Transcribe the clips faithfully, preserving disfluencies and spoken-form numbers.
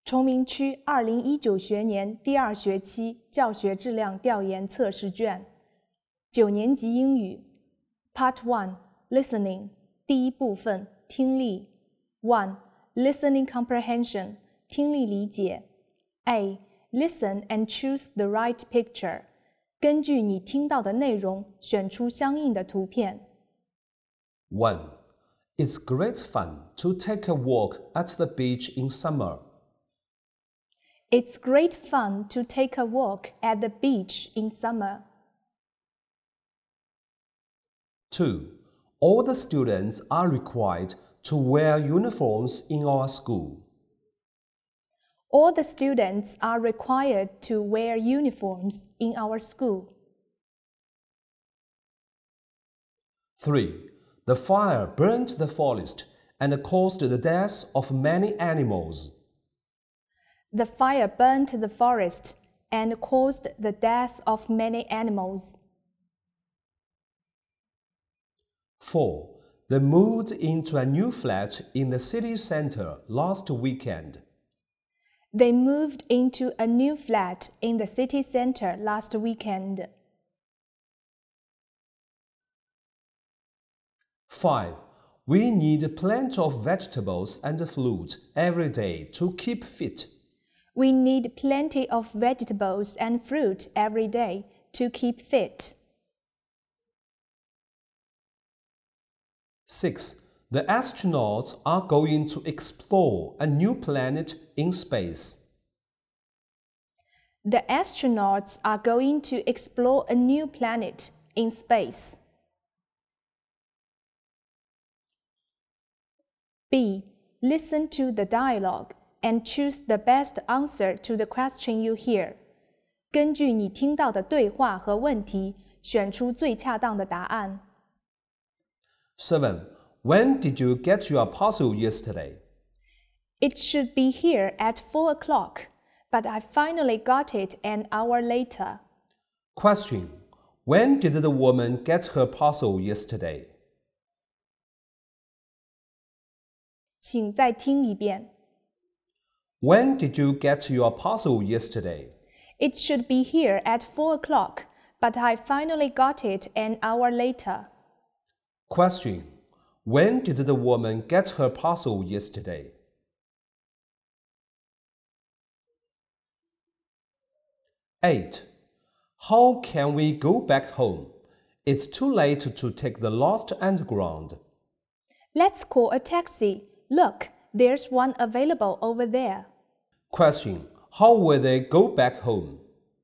崇明区二零一九学年第二学期教学质量调研测试卷，九年级英语 Part one Listening 第一部分听力 one Listening Comprehension 听力理解 A Listen and choose the right picture 根据你听到的内容选出相应的图片 one It's great fun to take a walk at the beach in summer. It's great fun to take a walk at the beach in summer. two All the students are required to wear uniforms in our school. All the students are required to wear uniforms in our school. three The fire burned the forest and caused the death of many animals. The fire burnt the forest and caused the death of many animals. four They moved into a new flat in the city center last weekend. They moved into a new flat in the city center last weekend. five We need plenty of vegetables and fruit every day to keep fit. We need plenty of vegetables and fruit every day to keep fit. six The astronauts are going to explore a new planet in space. The astronauts are going to explore a new planet in space. B. Listen to the dialogue and choose the best answer to the question you hear. 根据你听到的对话和问题，选出最恰当的答案。 seven When did you get your parcel yesterday? It should be here at four o'clock, but I finally got it an hour later. Question When did the woman get her parcel yesterday? 请再听一遍。 When did you get your parcel yesterday? It should be here at four o'clock, but I finally got it an hour later. Question When did the woman get her parcel yesterday? eight How can we go back home? It's too late to take the Lost Underground. Let's call a taxi. Look, there's one available over there. Question How will they go back home?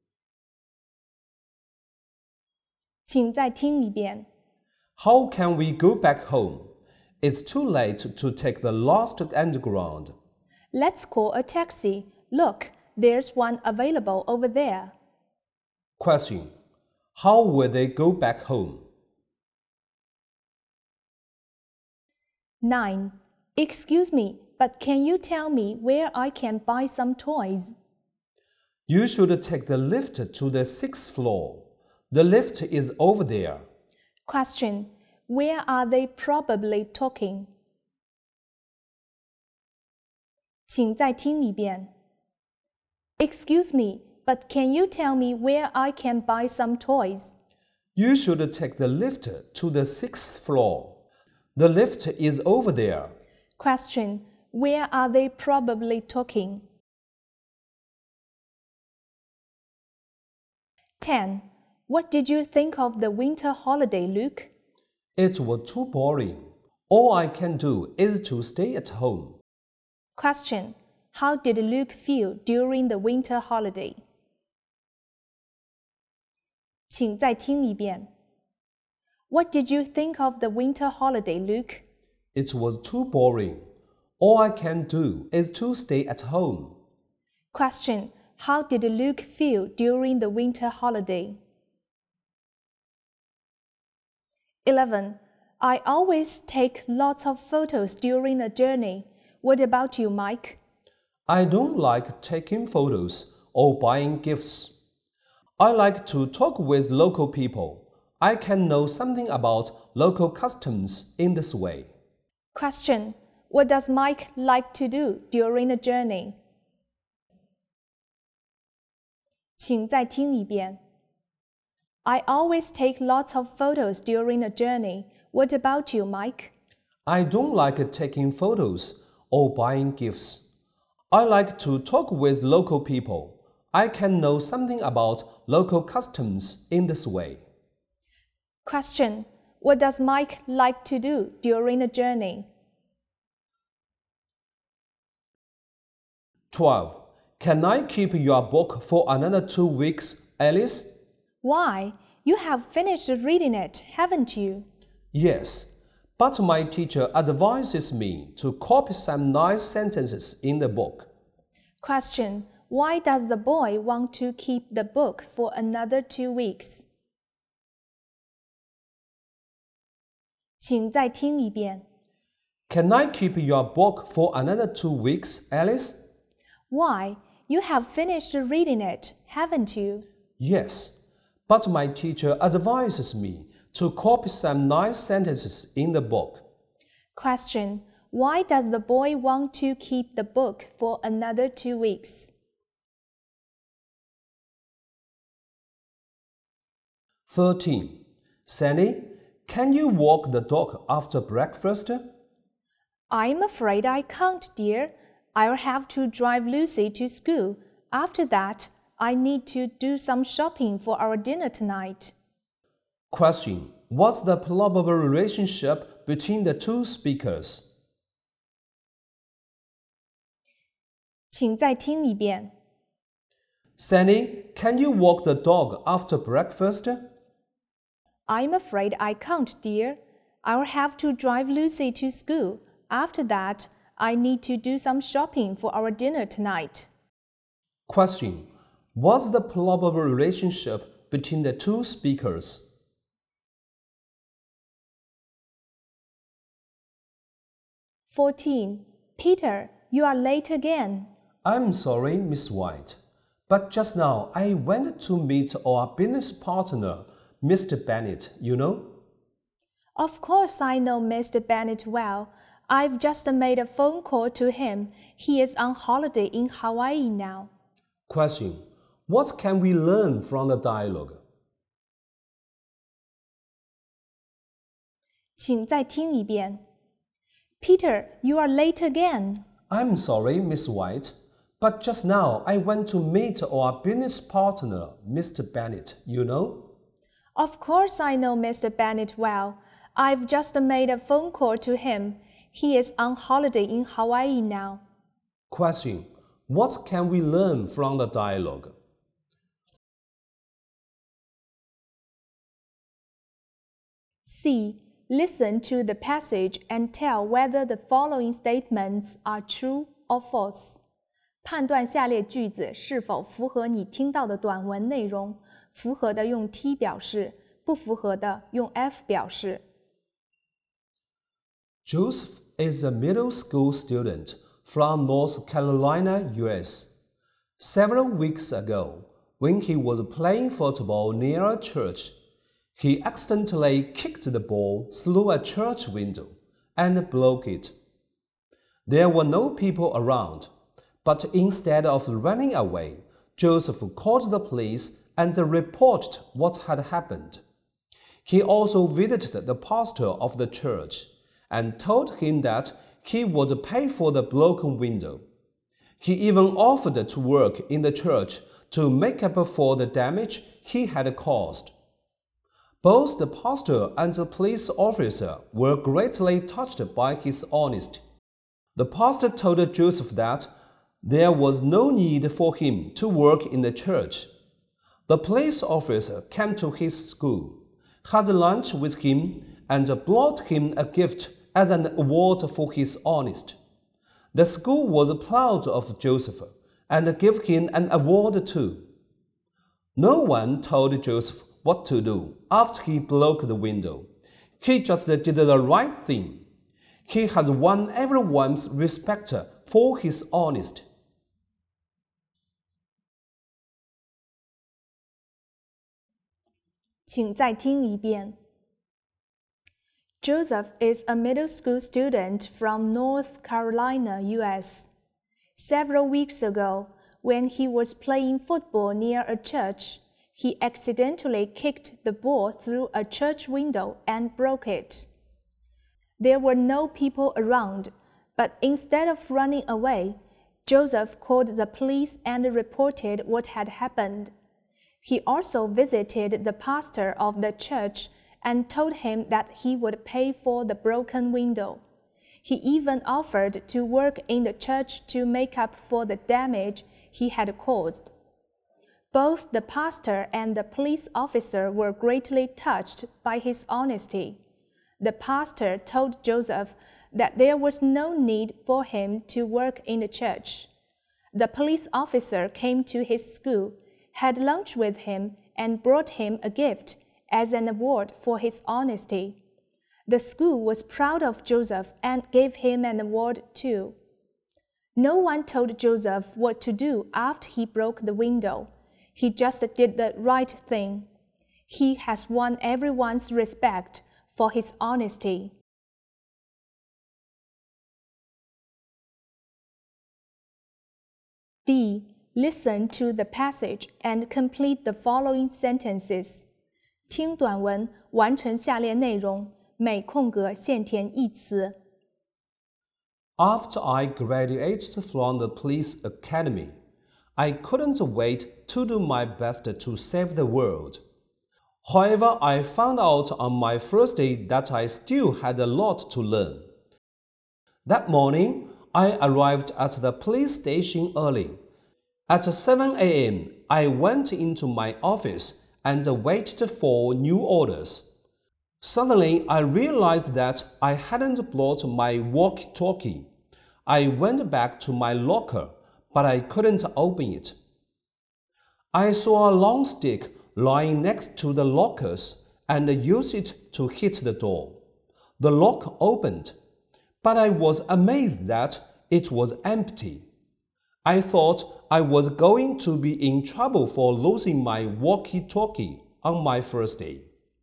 请再听一遍。 How can we go back home? It's too late to take the Lost Underground. Let's call a taxi. Look, there's one available over there. Question How will they go back home? nine. Excuse me, but can you tell me where I can buy some toys? You should take the lift to the sixth floor. The lift is over there. Question. Where are they probably talking? 请再听一遍。Excuse me, but can you tell me where I can buy some toys? You should take the lift to the sixth floor. The lift is over there. Question. Where are they probably talking? ten. What did you think of the winter holiday, Luke? It was too boring. All I can do is to stay at home. Question. How did Luke feel during the winter holiday? 请再听一遍。What did you think of the winter holiday, Luke? It was too boring. All I can do is to stay at home. Question. How did Luke feel during the winter holiday? eleven. I always take lots of photos during a journey. What about you, Mike? I don't like taking photos or buying gifts. I like to talk with local people. I can know something about local customs in this way. Question. What does Mike like to do during a journey? 请再听一遍。I always take lots of photos during a journey. What about you, Mike? I don't like taking photos or buying gifts. I like to talk with local people. I can know something about local customs in this way. Question. What does Mike like to do during a journey? twelve. Can I keep your book for another two weeks, Alice? Why? You have finished reading it, haven't you? Yes, but my teacher advises me to copy some nice sentences in the book. Question. Why does the boy want to keep the book for another two weeks? 请再听一遍。 Can I keep your book for another two weeks, Alice? Why? You have finished reading it, haven't you? Yes, but my teacher advises me to copy some nice sentences in the book. Question. Why does the boy want to keep the book for another two weeks? thirteen. Sandy, can you walk the dog after breakfast? I'm afraid I can't, dear. I'll have to drive Lucy to school. After that, I need to do some shopping for our dinner tonight. Question. What's the probable relationship between the two speakers? 请再听一遍。 Sandy, can you walk the dog after breakfast? I'm afraid I can't, dear. I'll have to drive Lucy to school. After that, I need to do some shopping for our dinner tonight. Question. What's the probable relationship between the two speakers? fourteen. Peter, you are late again. I'm sorry, Miss White, but just now I went to meet our business partner, Mister Bennet, you know? Of course I know Mister Bennet well. I've just made a phone call to him. He is on holiday in Hawaii now. Question. What can we learn from the dialogue? 请再听一遍。Peter, you are late again. I'm sorry, Miss White, but just now I went to meet our business partner, Mister Bennet, you know? Of course I know Mister Bennet well. I've just made a phone call to him. He is on holiday in Hawaii now. Question. What can we learn from the dialogue? C. Listen to the passage and tell whether the following statements are true or false. 判断下列句子是否符合你听到的短文内容，符合的用 T 表示，不符合的用 F 表示。 Joseph is a middle school student from North Carolina, U S. Several weeks ago, when he was playing football near a church, he accidentally kicked the ball through a church window and broke it. There were no people around, but instead of running away, Joseph called the police and reported what had happened. He also visited the pastor of the church and told him that he would pay for the broken window. He even offered to work in the church to make up for the damage he had caused. Both the pastor and the police officer were greatly touched by his honesty. The pastor told Joseph that there was no need for him to work in the church. The police officer came to his school, had lunch with him, and brought him a gift as an award for his honesty. The school was proud of Joseph and gave him an award too. No one told Joseph what to do after he broke the window. He just did the right thing. He has won everyone's respect for his honesty. 请再听一遍。Joseph is a middle school student from North Carolina, U S. Several weeks ago, when he was playing football near a church, he accidentally kicked the ball through a church window and broke it. There were no people around, but instead of running away, Joseph called the police and reported what had happened. He also visited the pastor of the church and told him that he would pay for the broken window. He even offered to work in the church to make up for the damage he had caused. Both the pastor and the police officer were greatly touched by his honesty. The pastor told Joseph that there was no need for him to work in the church. The police officer came to his school, had lunch with him, and brought him a gift as an award for his honesty. The school was proud of Joseph and gave him an award too. No one told Joseph what to do after he broke the window. He just did the right thing. He has won everyone's respect for his honesty. D. Listen to the passage and complete the following sentences. 听短文，完成下列内容，每空格现填一词。 After I graduated from the police academy, I couldn't wait to do my best to save the world. However, I found out on my first day that I still had a lot to learn. That morning, I arrived at the police station early. At seven a m, I went into my office and waited for new orders. Suddenly, I realized that I hadn't brought my walkie-talkie. I went back to my locker, but I couldn't open it. I saw a long stick lying next to the lockers and used it to hit the door. The lock opened, but I was amazed that it was empty. I thought I was going to be in trouble for losing my walkie-talkie on my first day.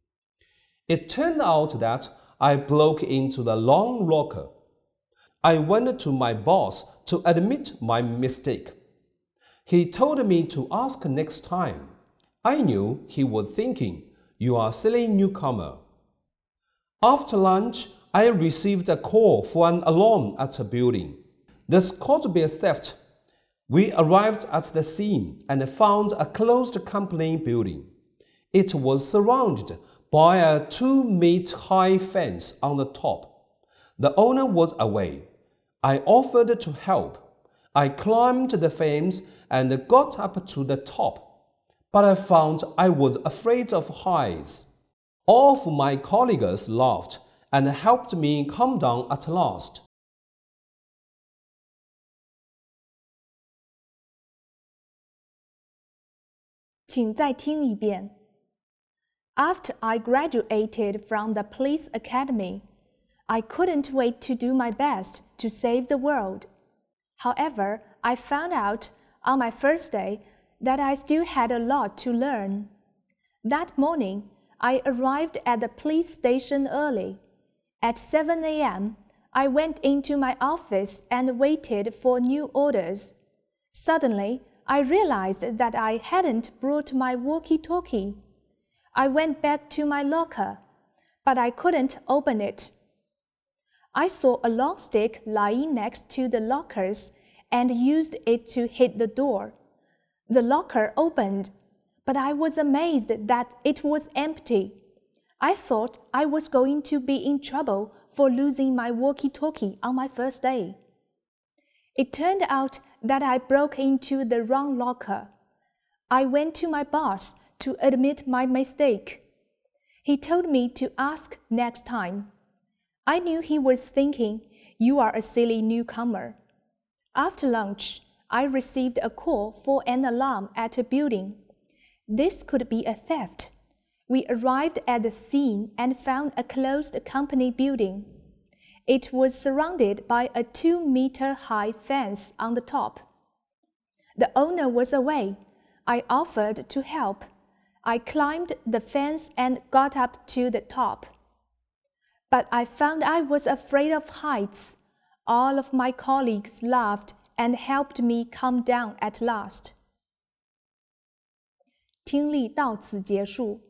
It turned out that I broke into the long locker. I went to my boss to admit my mistake. He told me to ask next time. I knew he was thinking, "You are a silly newcomer." After lunch, I received a call for an alarm at a building. This could be a theft. We arrived at the scene and found a closed company building. It was surrounded by a two-meter-high fence on the top. The owner was away. I offered to help. I climbed the fence and got up to the top, but I found I was afraid of heights. All of my colleagues laughed and helped me come down at last. After I graduated from the police academy, I couldn't wait to do my best to save the world. However, I found out on my first day that I still had a lot to learn. That morning, I arrived at the police station early. At seven a m, I went into my office and waited for new orders. Suddenly, I realized that I hadn't brought my walkie-talkie. I went back to my locker, but I couldn't open it. I saw a long stick lying next to the lockers and used it to hit the door. The locker opened, but I was amazed that it was empty. I thought I was going to be in trouble for losing my walkie-talkie on my first day. It turned out that I broke into the wrong locker. I went to my boss to admit my mistake. He told me to ask next time. I knew he was thinking, "You are a silly newcomer." After lunch, I received a call for an alarm at a building. This could be a theft. We arrived at the scene and found a closed company building. It was surrounded by a two-meter-high fence on the top. The owner was away. I offered to help. I climbed the fence and got up to the top. But I found I was afraid of heights. All of my colleagues laughed and helped me calm down at last. 听力到此结束。